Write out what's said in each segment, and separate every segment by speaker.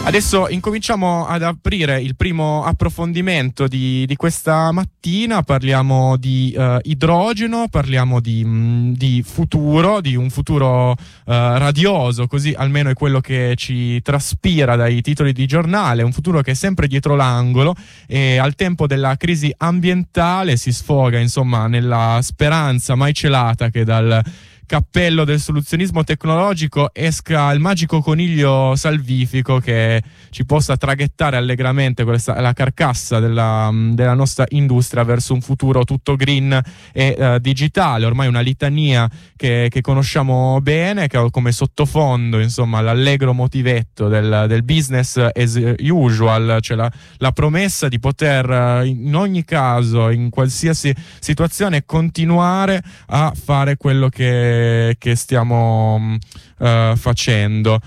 Speaker 1: Adesso incominciamo ad aprire il primo approfondimento di questa mattina. Parliamo di idrogeno, parliamo di futuro, di un futuro radioso, così almeno è quello che ci traspira dai titoli di giornale, un futuro che è sempre dietro l'angolo e al tempo della crisi ambientale si sfoga, insomma, nella speranza mai celata che dal cappello del soluzionismo tecnologico esca il magico coniglio salvifico che ci possa traghettare allegramente la carcassa della nostra industria verso un futuro tutto green e digitale. Ormai una litania che conosciamo bene, che ha come sottofondo, insomma, l'allegro motivetto del business as usual, cioè la promessa di poter in ogni caso, in qualsiasi situazione, continuare a fare quello che stiamo facendo.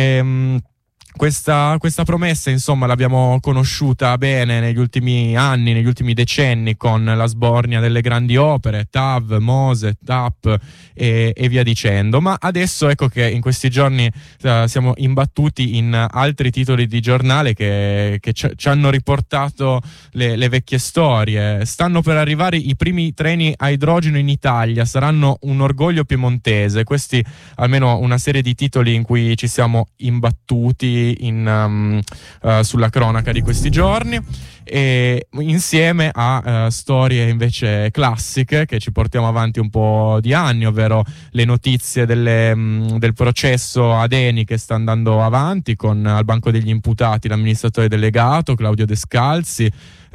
Speaker 1: Questa promessa, insomma, l'abbiamo conosciuta bene negli ultimi anni, negli ultimi decenni, con la sbornia delle grandi opere, TAV, Mose, TAP e via dicendo. Ma adesso ecco che in questi giorni siamo imbattuti in altri titoli di giornale che ci hanno riportato le vecchie storie. Stanno per arrivare i primi treni a idrogeno in Italia, saranno un orgoglio piemontese. Questi almeno una serie di titoli in cui ci siamo imbattuti sulla cronaca di questi giorni, e insieme a storie invece classiche che ci portiamo avanti un po' di anni, ovvero le notizie del processo ad Eni che sta andando avanti con al banco degli imputati l'amministratore delegato Claudio Descalzi,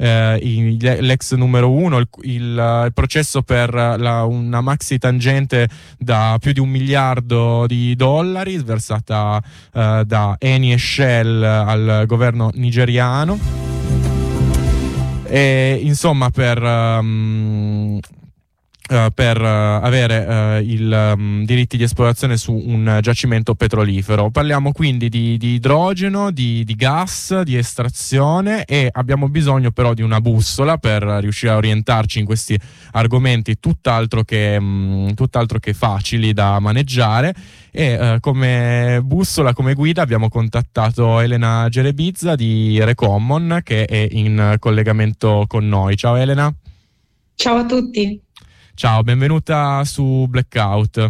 Speaker 1: l'ex numero uno, il processo per una maxi tangente da più di $1 miliardo sversata da Eni e Shell al governo nigeriano. E insomma, per avere diritti di esplorazione su un giacimento petrolifero. Parliamo quindi di idrogeno, di gas, di estrazione, e abbiamo bisogno però di una bussola per riuscire a orientarci in questi argomenti tutt'altro che facili da maneggiare. E come bussola, come guida, abbiamo contattato Elena Gerebizza di Recommon, che è in collegamento con noi. Ciao Elena.
Speaker 2: Ciao a tutti.
Speaker 1: Ciao, benvenuta su Blackout.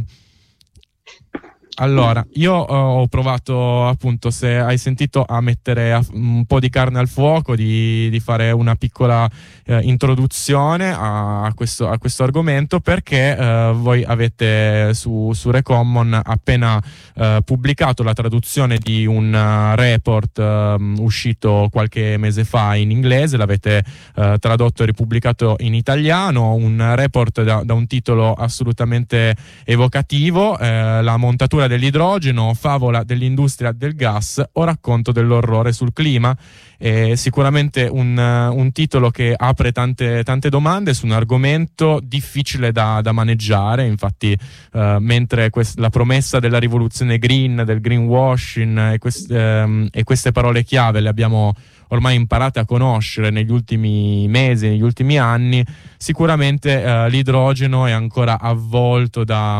Speaker 1: Allora, io ho provato, appunto, se hai sentito, a mettere un po' di carne al fuoco, di fare una piccola introduzione a questo argomento, perché voi avete su Recommon appena pubblicato la traduzione di un report uscito qualche mese fa in inglese, l'avete tradotto e ripubblicato in italiano, un report da un titolo assolutamente evocativo, la montatura dell'idrogeno, favola dell'industria del gas o racconto dell'orrore sul clima. Sicuramente un titolo che apre tante domande su un argomento difficile da maneggiare. Infatti mentre la promessa della rivoluzione green, del greenwashing e queste parole chiave le abbiamo ormai imparate a conoscere negli ultimi mesi, negli ultimi anni, sicuramente l'idrogeno è ancora avvolto da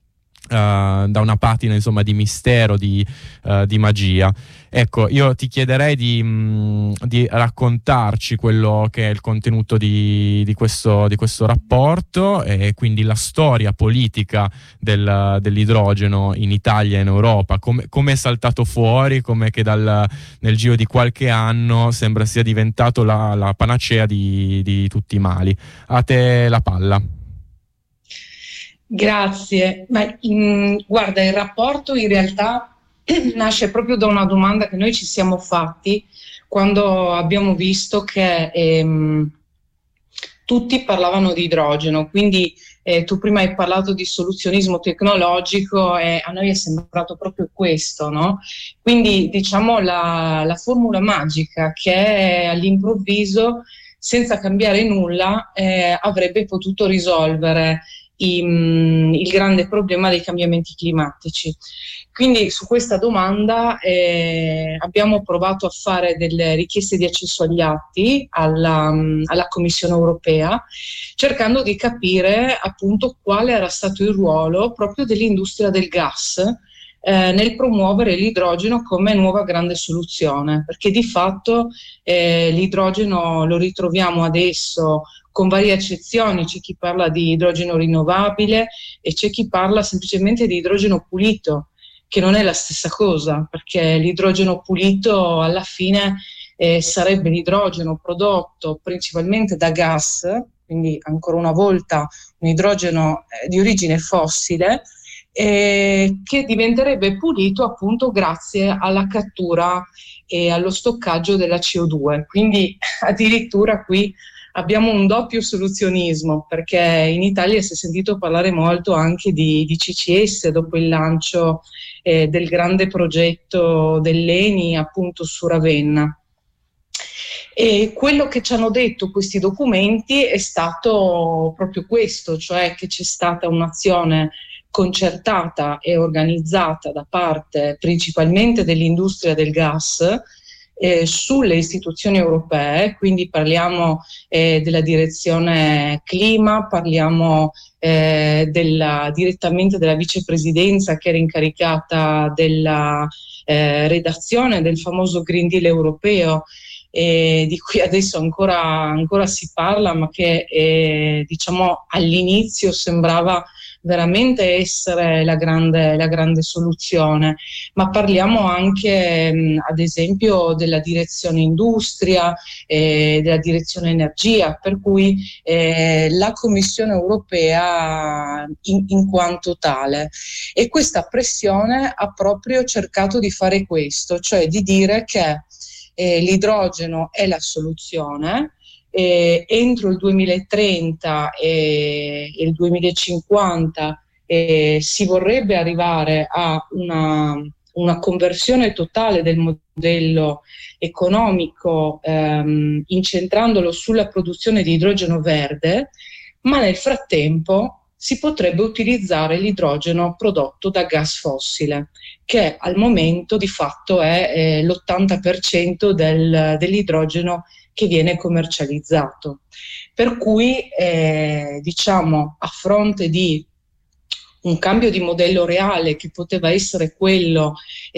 Speaker 1: una patina, insomma, di mistero, di magia. Ecco, io ti chiederei di raccontarci quello che è il contenuto di questo rapporto, e quindi la storia politica dell'idrogeno in Italia e in Europa, come è saltato fuori, come che nel giro di qualche anno sembra sia diventato la panacea di tutti i mali. A te la palla.
Speaker 2: Grazie. Guarda, il rapporto in realtà nasce proprio da una domanda che noi ci siamo fatti quando abbiamo visto che tutti parlavano di idrogeno, quindi tu prima hai parlato di soluzionismo tecnologico e a noi è sembrato proprio questo, no? Quindi diciamo la formula magica che all'improvviso, senza cambiare nulla, avrebbe potuto risolvere il grande problema dei cambiamenti climatici. Quindi su questa domanda abbiamo provato a fare delle richieste di accesso agli atti alla Commissione europea, cercando di capire appunto quale era stato il ruolo proprio dell'industria del gas nel promuovere l'idrogeno come nuova grande soluzione, perché di fatto l'idrogeno lo ritroviamo adesso con varie accezioni. C'è chi parla di idrogeno rinnovabile e c'è chi parla semplicemente di idrogeno pulito, che non è la stessa cosa, perché l'idrogeno pulito alla fine sarebbe l'idrogeno prodotto principalmente da gas, quindi ancora una volta un idrogeno di origine fossile, che diventerebbe pulito appunto grazie alla cattura e allo stoccaggio della CO2. Quindi addirittura qui abbiamo un doppio soluzionismo, perché in Italia si è sentito parlare molto anche di CCS dopo il lancio del grande progetto dell'ENI appunto su Ravenna. E quello che ci hanno detto questi documenti è stato proprio questo, cioè che c'è stata un'azione concertata e organizzata da parte principalmente dell'industria del gas sulle istituzioni europee, quindi parliamo della direzione clima, parliamo direttamente della vicepresidenza che era incaricata della redazione del famoso Green Deal europeo, di cui adesso ancora si parla, ma che diciamo all'inizio sembrava veramente essere la grande soluzione. Ma parliamo anche ad esempio della direzione industria, della direzione energia, per cui la Commissione europea in quanto tale, e questa pressione ha proprio cercato di fare questo, cioè di dire che l'idrogeno è la soluzione. Entro il 2030 e il 2050 si vorrebbe arrivare a una conversione totale del modello economico, incentrandolo sulla produzione di idrogeno verde, ma nel frattempo si potrebbe utilizzare l'idrogeno prodotto da gas fossile, che al momento di fatto è l'80% dell'idrogeno che viene commercializzato. Per cui diciamo, a fronte di un cambio di modello reale che poteva essere quello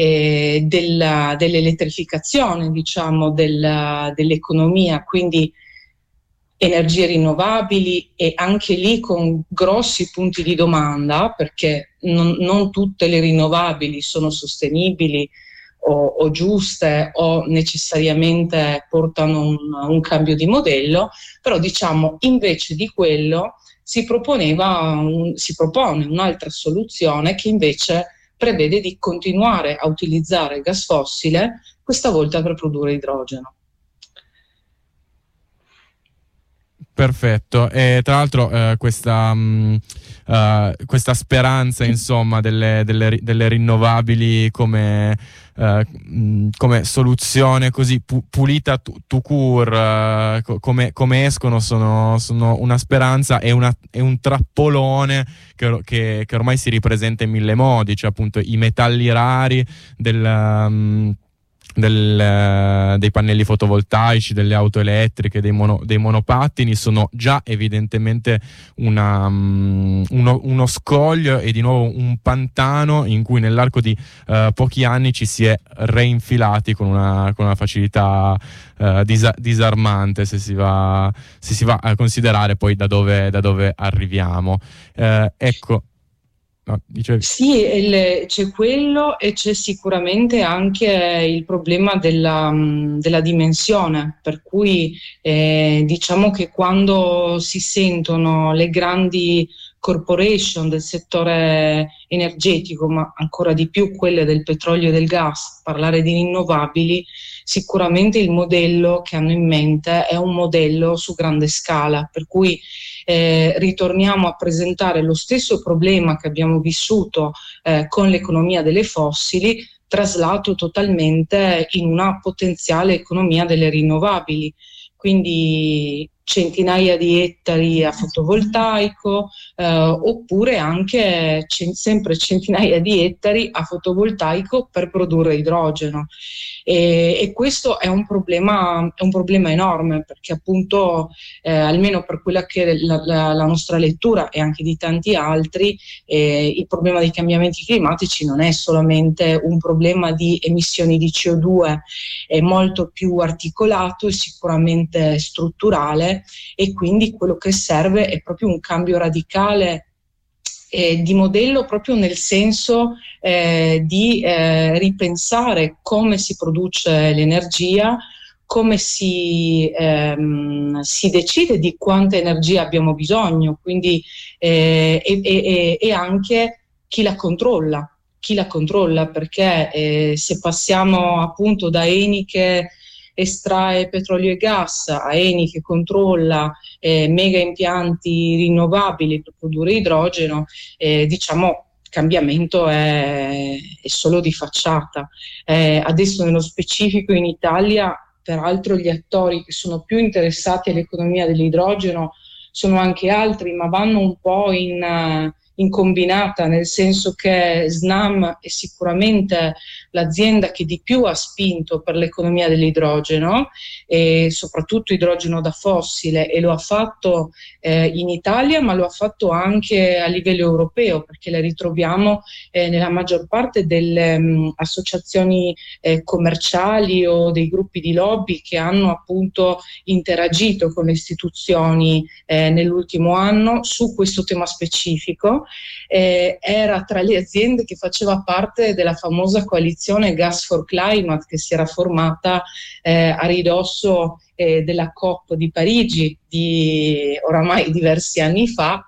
Speaker 2: dell'elettrificazione, diciamo, dell'economia, quindi energie rinnovabili, e anche lì con grossi punti di domanda, perché non tutte le rinnovabili sono sostenibili o giuste o necessariamente portano un cambio di modello, però diciamo invece di quello si propone un'altra soluzione che invece prevede di continuare a utilizzare gas fossile, questa volta per produrre idrogeno.
Speaker 1: Perfetto, e tra l'altro questa speranza insomma delle rinnovabili come soluzione così pulita tout court, come escono sono una speranza e un trappolone che ormai si ripresenta in mille modi, cioè appunto i metalli rari dei pannelli fotovoltaici, delle auto elettriche, dei monopattini sono già evidentemente uno scoglio e di nuovo un pantano in cui nell'arco di pochi anni ci si è reinfilati con una facilità disarmante, se si va a considerare poi da dove arriviamo. Ecco. No,
Speaker 2: sì, c'è quello, e c'è sicuramente anche il problema della dimensione, per cui diciamo che quando si sentono le grandi corporation del settore energetico, ma ancora di più quelle del petrolio e del gas, parlare di rinnovabili, sicuramente il modello che hanno in mente è un modello su grande scala, per cui ritorniamo a presentare lo stesso problema che abbiamo vissuto con l'economia delle fossili, traslato totalmente in una potenziale economia delle rinnovabili. Quindi centinaia di ettari a fotovoltaico, oppure anche sempre centinaia di ettari a fotovoltaico per produrre idrogeno. E questo è un problema enorme, perché appunto almeno per quella che è la nostra lettura e anche di tanti altri, il problema dei cambiamenti climatici non è solamente un problema di emissioni di CO2, è molto più articolato e sicuramente strutturale, e quindi quello che serve è proprio un cambio radicale di modello, proprio nel senso di ripensare come si produce l'energia, come si decide di quanta energia abbiamo bisogno, quindi e anche chi la controlla, perché se passiamo appunto da Eni che estrae petrolio e gas a Eni che controlla mega impianti rinnovabili per produrre idrogeno, diciamo il cambiamento è solo di facciata. Adesso nello specifico in Italia, peraltro, gli attori che sono più interessati all'economia dell'idrogeno sono anche altri, ma vanno un po' in combinata, nel senso che Snam è sicuramente l'azienda che di più ha spinto per l'economia dell'idrogeno, e soprattutto idrogeno da fossile, e lo ha fatto in Italia, ma lo ha fatto anche a livello europeo, perché la ritroviamo nella maggior parte delle associazioni commerciali o dei gruppi di lobby che hanno appunto interagito con le istituzioni nell'ultimo anno su questo tema specifico. Era tra le aziende che faceva parte della famosa coalizione Gas for Climate, che si era formata a ridosso della COP di Parigi di oramai diversi anni fa,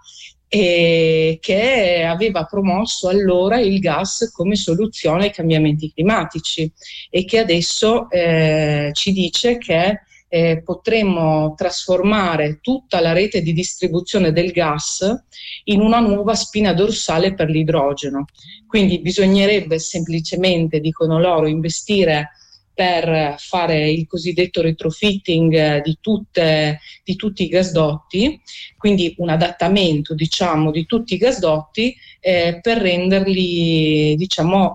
Speaker 2: che aveva promosso allora il gas come soluzione ai cambiamenti climatici, e che adesso ci dice che potremmo trasformare tutta la rete di distribuzione del gas in una nuova spina dorsale per l'idrogeno. Quindi bisognerebbe semplicemente, dicono loro, investire per fare il cosiddetto retrofitting di tutti i gasdotti, quindi un adattamento, diciamo, di tutti i gasdotti per renderli, diciamo,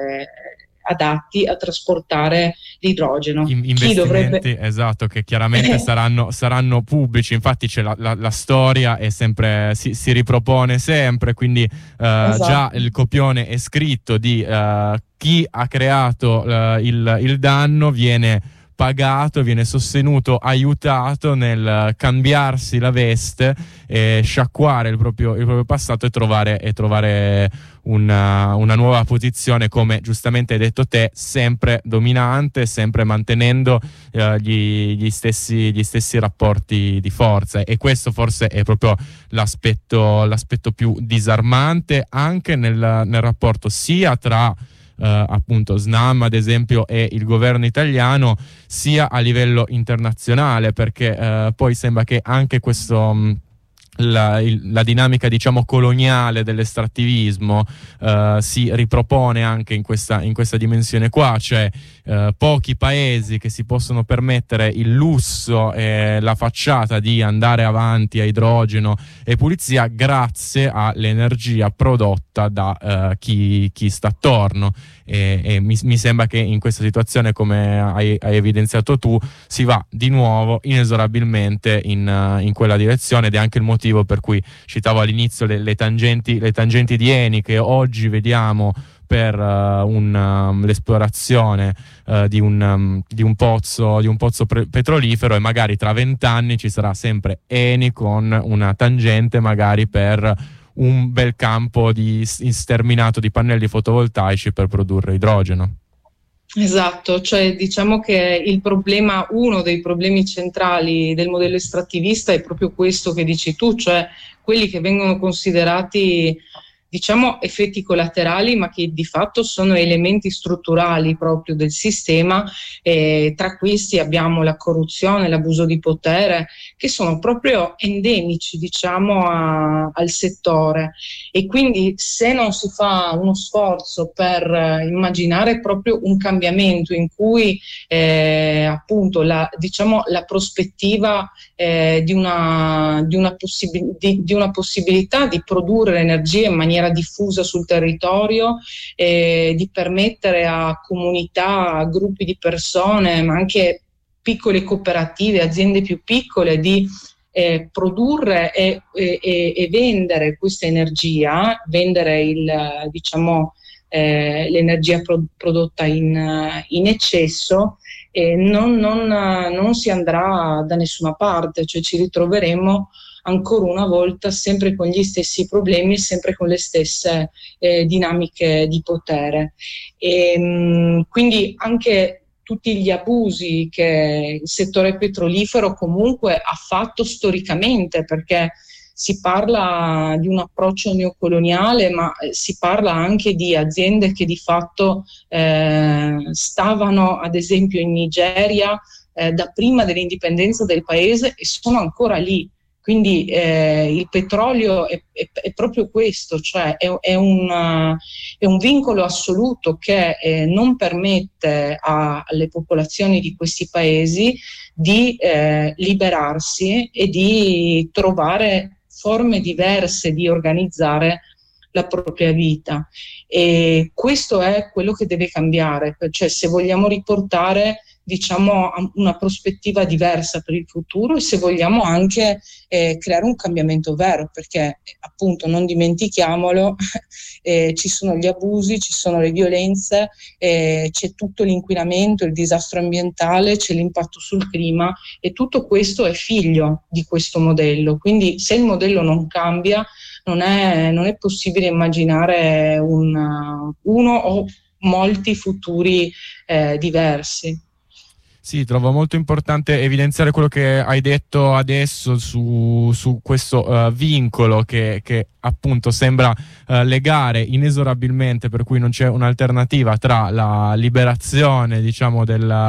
Speaker 2: adatti a trasportare l'idrogeno.
Speaker 1: Investimenti, esatto, che chiaramente saranno pubblici. Infatti c'è la storia è sempre, si ripropone sempre, quindi
Speaker 2: esatto.
Speaker 1: Già il copione è scritto di chi ha creato il danno viene pagato, viene sostenuto, aiutato nel cambiarsi la veste e sciacquare il proprio passato e trovare una nuova posizione, come giustamente hai detto te, sempre dominante, sempre mantenendo gli stessi rapporti di forza. E questo forse è proprio l'aspetto più disarmante anche nel rapporto sia tra appunto Snam ad esempio e il governo italiano, sia a livello internazionale, perché poi sembra che anche questo la dinamica, diciamo, coloniale dell'estrattivismo si ripropone anche in questa dimensione qua, cioè pochi paesi che si possono permettere il lusso e la facciata di andare avanti a idrogeno e pulizia grazie all'energia prodotta da chi sta attorno. E mi sembra che in questa situazione, come hai evidenziato tu, si va di nuovo inesorabilmente in quella direzione, ed è anche il motivo per cui citavo all'inizio le tangenti di Eni che oggi vediamo per l'esplorazione di un pozzo petrolifero, e magari tra 20 anni ci sarà sempre Eni con una tangente magari per un bel campo sterminato di pannelli fotovoltaici per produrre idrogeno.
Speaker 2: Esatto, cioè diciamo che uno dei problemi centrali del modello estrattivista è proprio questo che dici tu, cioè quelli che vengono considerati diciamo effetti collaterali, ma che di fatto sono elementi strutturali proprio del sistema. Tra questi abbiamo la corruzione, l'abuso di potere, che sono proprio endemici, diciamo, al settore. E quindi se non si fa uno sforzo per immaginare proprio un cambiamento in cui appunto la prospettiva di una possibilità di produrre energia in maniera diffusa sul territorio, di permettere a comunità, a gruppi di persone, ma anche piccole cooperative, aziende più piccole, di produrre e vendere questa energia, vendere l'energia prodotta in eccesso, non si andrà da nessuna parte, cioè ci ritroveremo ancora una volta sempre con gli stessi problemi e sempre con le stesse dinamiche di potere. Quindi anche tutti gli abusi che il settore petrolifero comunque ha fatto storicamente, perché si parla di un approccio neocoloniale, ma si parla anche di aziende che di fatto stavano ad esempio in Nigeria da prima dell'indipendenza del paese e sono ancora lì. Quindi il petrolio è proprio questo, cioè è un vincolo assoluto che non permette alle popolazioni di questi paesi di liberarsi e di trovare forme diverse di organizzare la propria vita. E questo è quello che deve cambiare, cioè se vogliamo riportare diciamo una prospettiva diversa per il futuro e se vogliamo anche creare un cambiamento vero, perché appunto non dimentichiamolo, ci sono gli abusi, ci sono le violenze, c'è tutto l'inquinamento, il disastro ambientale, c'è l'impatto sul clima e tutto questo è figlio di questo modello. Quindi se il modello non cambia non è possibile immaginare uno o molti futuri diversi.
Speaker 1: Sì, trovo molto importante evidenziare quello che hai detto adesso su questo vincolo che appunto sembra legare inesorabilmente, per cui non c'è un'alternativa tra la liberazione, diciamo,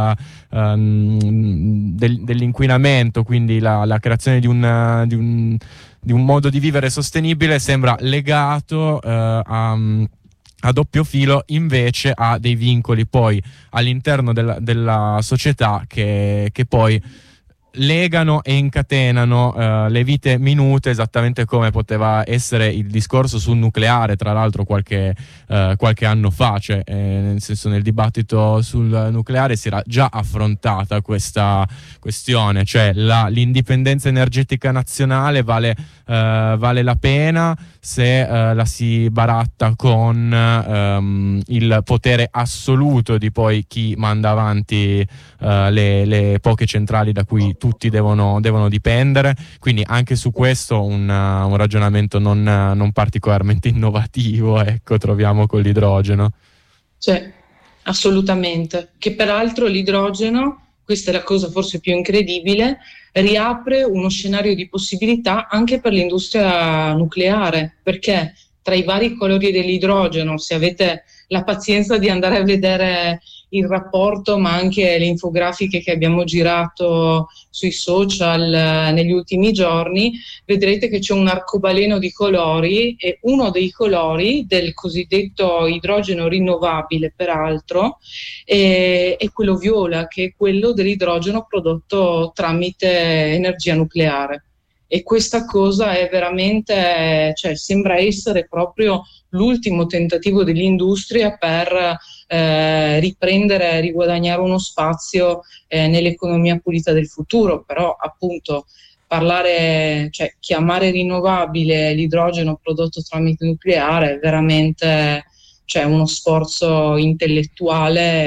Speaker 1: dell'inquinamento, quindi la creazione di un modo di vivere sostenibile, sembra legato a doppio filo invece a dei vincoli poi all'interno della società che poi legano e incatenano le vite minute, esattamente come poteva essere il discorso sul nucleare, tra l'altro qualche anno fa, cioè, nel senso, nel dibattito sul nucleare si era già affrontata questa questione, cioè l'indipendenza energetica nazionale vale la pena se la si baratta con il potere assoluto di poi chi manda avanti le poche centrali da cui tutti devono dipendere. Quindi anche su questo un ragionamento non particolarmente innovativo, ecco, troviamo con l'idrogeno.
Speaker 2: Cioè, assolutamente. Che peraltro l'idrogeno, questa è la cosa forse più incredibile, riapre uno scenario di possibilità anche per l'industria nucleare, perché tra i vari colori dell'idrogeno, se avete la pazienza di andare a vedere il rapporto, ma anche le infografiche che abbiamo girato sui social negli ultimi giorni, vedrete che c'è un arcobaleno di colori e uno dei colori del cosiddetto idrogeno rinnovabile, peraltro, è quello viola, che è quello dell'idrogeno prodotto tramite energia nucleare. E questa cosa è veramente, cioè, sembra essere proprio l'ultimo tentativo dell'industria per riprendere, riguadagnare uno spazio nell'economia pulita del futuro. Però appunto chiamare rinnovabile l'idrogeno prodotto tramite nucleare è veramente, cioè, uno sforzo intellettuale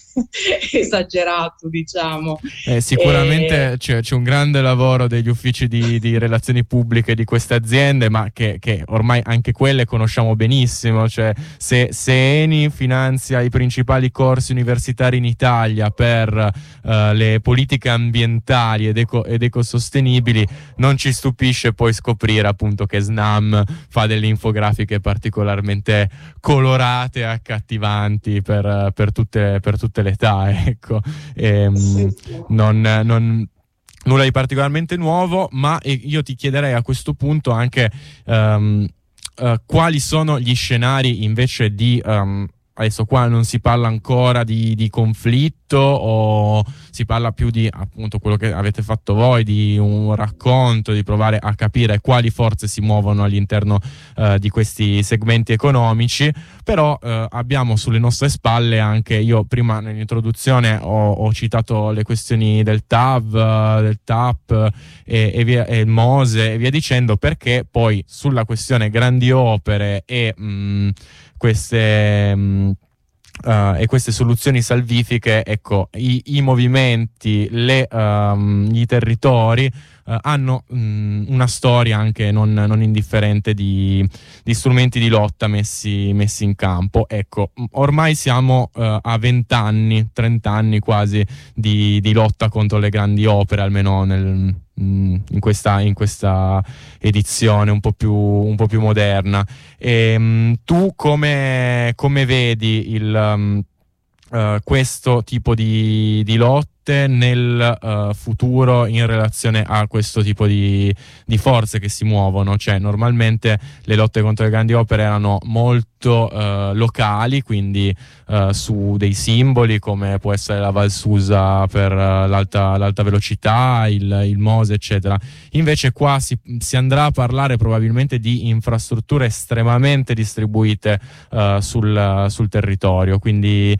Speaker 2: esagerato, diciamo.
Speaker 1: Sicuramente c'è un grande lavoro degli uffici di relazioni pubbliche di queste aziende, ma che ormai anche quelle conosciamo benissimo. Cioè, se Eni finanzia i principali corsi universitari in Italia per le politiche ambientali ed ecosostenibili, non ci stupisce poi scoprire appunto che Snam fa delle infografiche particolarmente colorate e accattivanti per tutte le età, ecco.
Speaker 2: Sì.
Speaker 1: Nulla di particolarmente nuovo, ma io ti chiederei a questo punto anche quali sono gli scenari invece di adesso qua non si parla ancora di conflitto, o si parla più di appunto quello che avete fatto voi, di un racconto, di provare a capire quali forze si muovono all'interno di questi segmenti economici. Però abbiamo sulle nostre spalle anche, io prima nell'introduzione ho citato le questioni del TAV, del TAP e il MOSE e via dicendo, perché poi sulla questione grandi opere e queste soluzioni salvifiche, ecco, i movimenti, gli territori hanno una storia anche non indifferente di strumenti di lotta messi in campo. Ecco, ormai siamo a 20 anni, 30 anni quasi di lotta contro le grandi opere, almeno in questa edizione un po' più moderna. Tu come vedi questo tipo di lotte nel futuro in relazione a questo tipo di forze che si muovono? Cioè, normalmente le lotte contro le grandi opere erano molto locali, quindi su dei simboli come può essere la Val Susa per l'alta velocità, il MOSE, eccetera. Invece qua si andrà a parlare probabilmente di infrastrutture estremamente distribuite sul territorio, quindi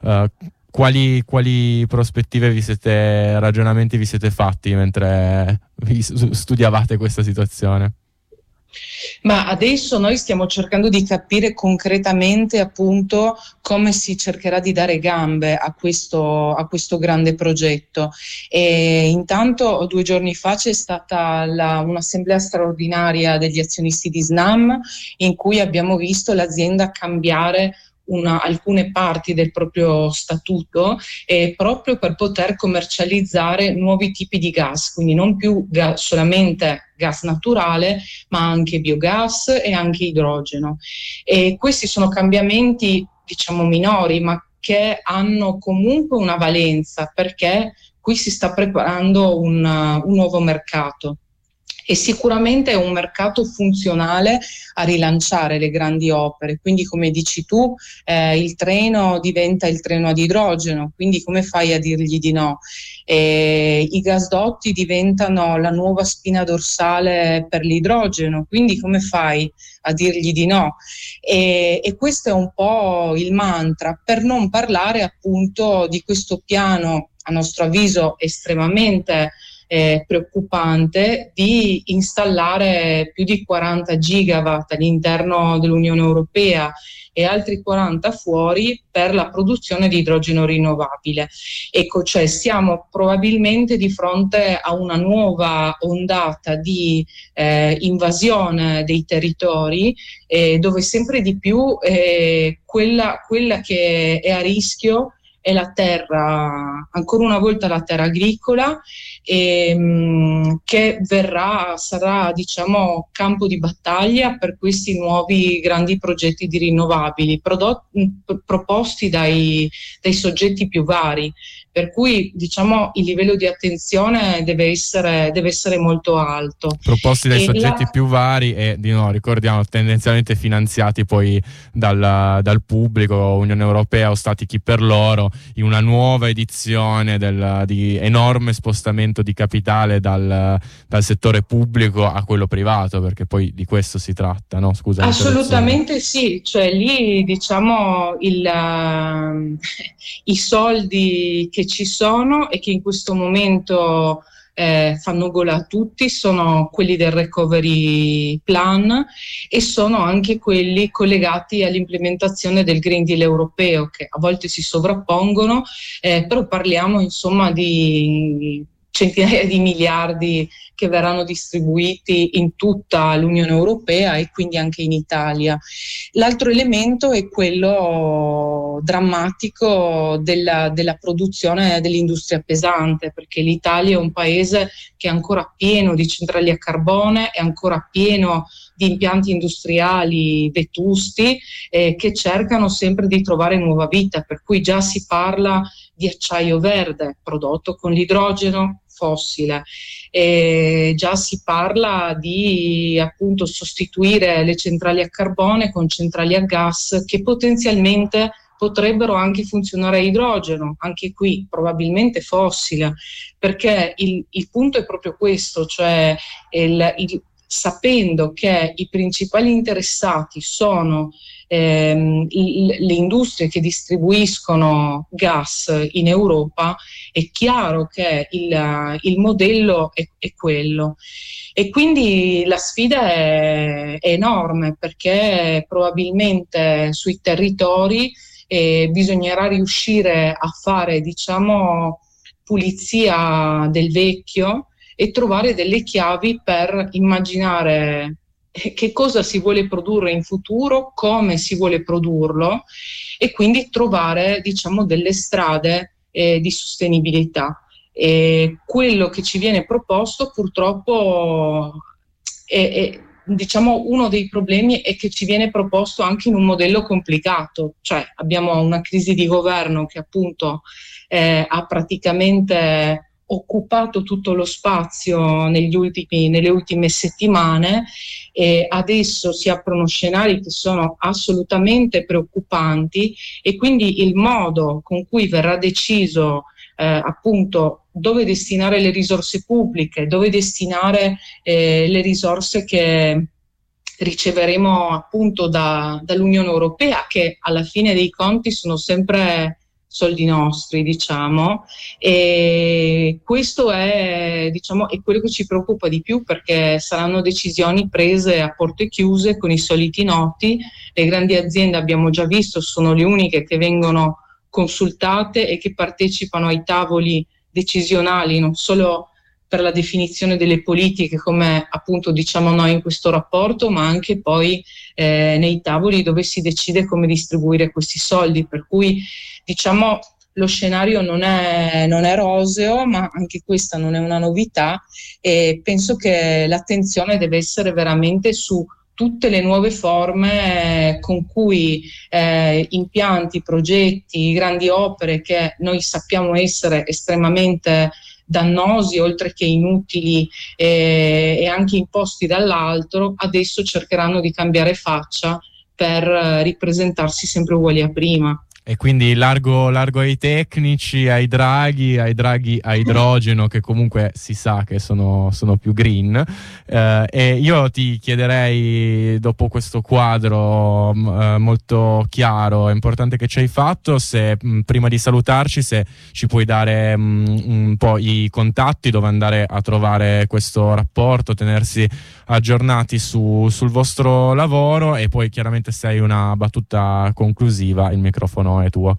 Speaker 1: quali prospettive ragionamenti vi siete fatti mentre studiavate questa situazione?
Speaker 2: Ma adesso noi stiamo cercando di capire concretamente appunto come si cercherà di dare gambe a questo grande progetto. E intanto 2 giorni fa c'è stata un'assemblea straordinaria degli azionisti di Snam, in cui abbiamo visto l'azienda cambiare alcune parti del proprio statuto, proprio per poter commercializzare nuovi tipi di gas, quindi non più solamente gas naturale, ma anche biogas e anche idrogeno. E questi sono cambiamenti, diciamo, minori, ma che hanno comunque una valenza, perché qui si sta preparando un nuovo mercato. E sicuramente è un mercato funzionale a rilanciare le grandi opere, quindi come dici tu il treno diventa il treno ad idrogeno, quindi come fai a dirgli di no? I gasdotti diventano la nuova spina dorsale per l'idrogeno, quindi come fai a dirgli di no? E questo è un po' il mantra, per non parlare appunto di questo piano, a nostro avviso estremamente preoccupante, di installare più di 40 gigawatt all'interno dell'Unione Europea e altri 40 fuori per la produzione di idrogeno rinnovabile. Ecco, cioè siamo probabilmente di fronte a una nuova ondata di invasione dei territori, dove sempre di più quella che è a rischio è la terra, ancora una volta la terra agricola, che sarà diciamo campo di battaglia per questi nuovi grandi progetti di rinnovabili proposti dai soggetti più vari, per cui diciamo il livello di attenzione deve essere molto alto.
Speaker 1: Proposti dai soggetti più vari e ricordiamo tendenzialmente finanziati poi dal pubblico, Unione Europea o stati chi per loro, in una nuova edizione di enorme spostamento di capitale dal settore pubblico a quello privato, perché poi di questo si tratta, no? Scusa.
Speaker 2: Assolutamente sì, cioè lì diciamo i soldi che ci sono e che in questo momento fanno gola a tutti, sono quelli del recovery plan e sono anche quelli collegati all'implementazione del Green Deal europeo, che a volte si sovrappongono, però parliamo insomma di centinaia di miliardi che verranno distribuiti in tutta l'Unione Europea e quindi anche in Italia. L'altro elemento è quello drammatico della produzione dell'industria pesante, perché l'Italia è un paese che è ancora pieno di centrali a carbone, è ancora pieno di impianti industriali vetusti che cercano sempre di trovare nuova vita, per cui già si parla di acciaio verde prodotto con l'idrogeno fossile, già si parla di appunto sostituire le centrali a carbone con centrali a gas che potenzialmente potrebbero anche funzionare a idrogeno, anche qui probabilmente fossile, perché il punto è proprio questo, cioè sapendo che i principali interessati sono le industrie che distribuiscono gas in Europa, è chiaro che il modello è quello. E quindi la sfida è enorme, perché probabilmente sui territori bisognerà riuscire a fare, diciamo, pulizia del vecchio e trovare delle chiavi per immaginare che cosa si vuole produrre in futuro, come si vuole produrlo e quindi trovare, diciamo, delle strade di sostenibilità. Quello che ci viene proposto purtroppo diciamo, uno dei problemi è che ci viene proposto anche in un modello complicato, cioè abbiamo una crisi di governo che appunto ha praticamente occupato tutto lo spazio nelle ultime settimane e adesso si aprono scenari che sono assolutamente preoccupanti e quindi il modo con cui verrà deciso appunto dove destinare le risorse pubbliche, dove destinare le risorse che riceveremo appunto dall'Unione Europea, che alla fine dei conti sono sempre soldi nostri, diciamo, e questo è, diciamo, è quello che ci preoccupa di più, perché saranno decisioni prese a porte chiuse con i soliti noti. Le grandi aziende, abbiamo già visto, sono le uniche che vengono consultate e che partecipano ai tavoli decisionali, non solo per la definizione delle politiche, come appunto diciamo noi in questo rapporto, ma anche poi nei tavoli dove si decide come distribuire questi soldi, per cui diciamo lo scenario non è roseo, ma anche questa non è una novità e penso che l'attenzione deve essere veramente su tutte le nuove forme con cui impianti, progetti, grandi opere che noi sappiamo essere estremamente dannosi, oltre che inutili e anche imposti dall'altro, adesso cercheranno di cambiare faccia per ripresentarsi sempre uguali a prima.
Speaker 1: E quindi largo ai tecnici, ai draghi a idrogeno, che comunque si sa che sono più green. E io ti chiederei, dopo questo quadro molto chiaro e importante che ci hai fatto, se prima di salutarci, se ci puoi dare un po' i contatti dove andare a trovare questo rapporto, tenersi aggiornati sul vostro lavoro, e poi chiaramente se hai una battuta conclusiva il microfono è tuo.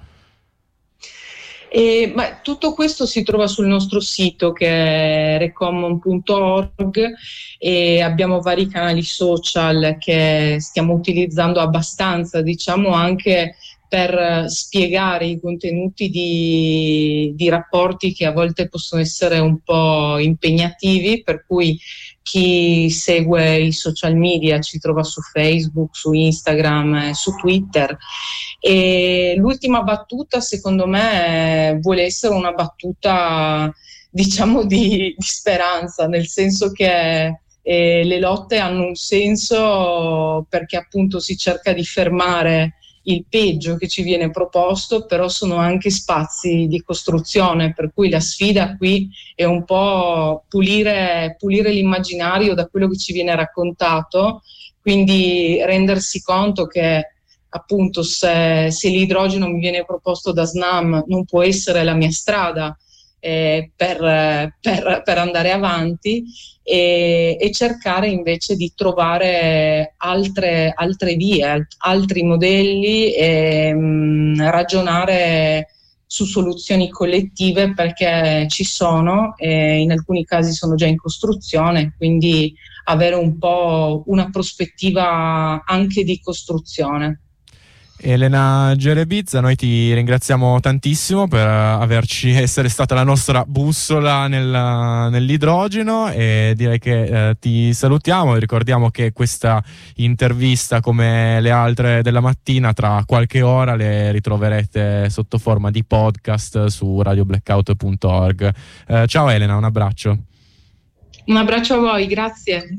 Speaker 2: Ma tutto questo si trova sul nostro sito, che è recommon.org, e abbiamo vari canali social che stiamo utilizzando abbastanza, diciamo, anche per spiegare i contenuti di rapporti che a volte possono essere un po' impegnativi, per cui chi segue i social media ci trova su Facebook, su Instagram, su Twitter. E l'ultima battuta, secondo me, vuole essere una battuta, diciamo, di speranza, nel senso che le lotte hanno un senso, perché appunto si cerca di fermare il peggio che ci viene proposto, però sono anche spazi di costruzione, per cui la sfida qui è un po' pulire l'immaginario da quello che ci viene raccontato, quindi rendersi conto che appunto se l'idrogeno mi viene proposto da Snam non può essere la mia strada, per andare avanti e cercare invece di trovare altre vie, altri modelli e ragionare su soluzioni collettive, perché ci sono e in alcuni casi sono già in costruzione, quindi avere un po' una prospettiva anche di costruzione.
Speaker 1: Elena Gerebizza, noi ti ringraziamo tantissimo per essere stata la nostra bussola nell'idrogeno, e direi che ti salutiamo e ricordiamo che questa intervista, come le altre della mattina, tra qualche ora le ritroverete sotto forma di podcast su radioblackout.org. Ciao Elena, un abbraccio.
Speaker 2: Un abbraccio a voi, grazie.